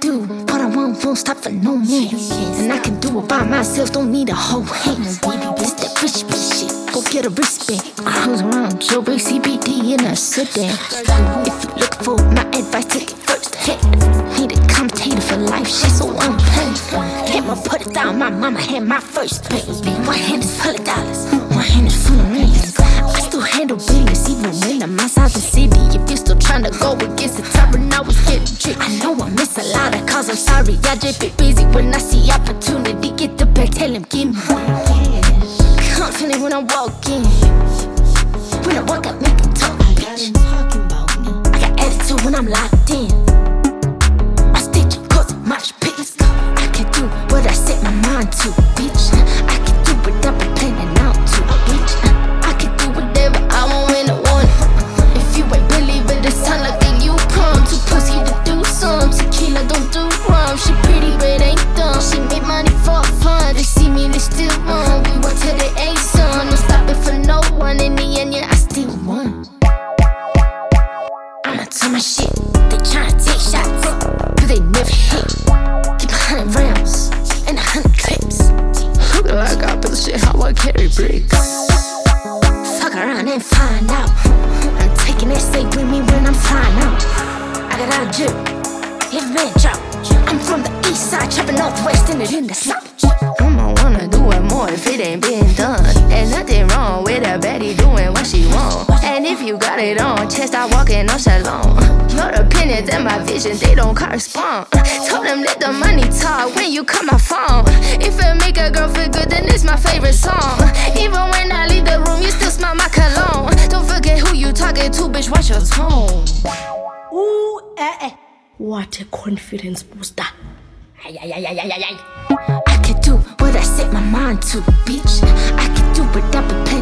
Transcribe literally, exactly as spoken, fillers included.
do what I want, won't stop for no man. And I can do it by myself, don't need a whole hand. This that rich bitch shit, go get a wristband. Cruise around, Joburg, C B D in a sedan. If you look for my advice, take it first hand. Need a commentator for life, shit, so I'm playing. Hammer, put it down, my mama had my first pay. One hand is full of dollars, one hand is full of rings. I still handle business even when I'm outside the city. If you're still trying to go against the tyrant, I was getting tricked. I know I miss a lot of calls, I'm sorry, I just be busy. When I see opportunity, get the bag, tell him give me one. Confident when I walk in, when I walk out, make him talk, bitch. I got attitude when I'm locked in. I stitch up cause of my pits. I can do what I set my mind to, bitch. I can do what I've been planning out to, bitch. I can do whatever I want when I want it. If you ain't believing the sun like then you come too pussy to do some. Tequila don't do wrong. She pretty but ain't dumb. She made money for fun. They see me, they still want. We work till they ain't son. No stopping for no one. In the end, yeah, I still won. I'm onto my shit. They tryna take shots, but they never hit. Keep a hundred rounds and a hundred clips. Look like I build shit how I carry bricks. Fuck around and find out. I'm taking that safe with me when I'm flying out. I got out drip, live man drop. I'm from the east side, trapping northwest and it in the south. I'ma wanna do it more if it ain't been done. And nothing wrong with a baddie doing what she want. And if you got it on chest, I walking on shalom. Your opinions and my vision, they don't correspond. Told them let the money talk when you call my phone. If it make a girl feel good, then it's my favorite song. Even when I leave the room, you still smell my cologne. Don't forget who you talking to, bitch, watch your tone. Ooh, eh, eh. What a confidence booster. Ay, ay, ay, ay, ay, ay. I can do what I set my mind to, bitch. I can do what I've been planning.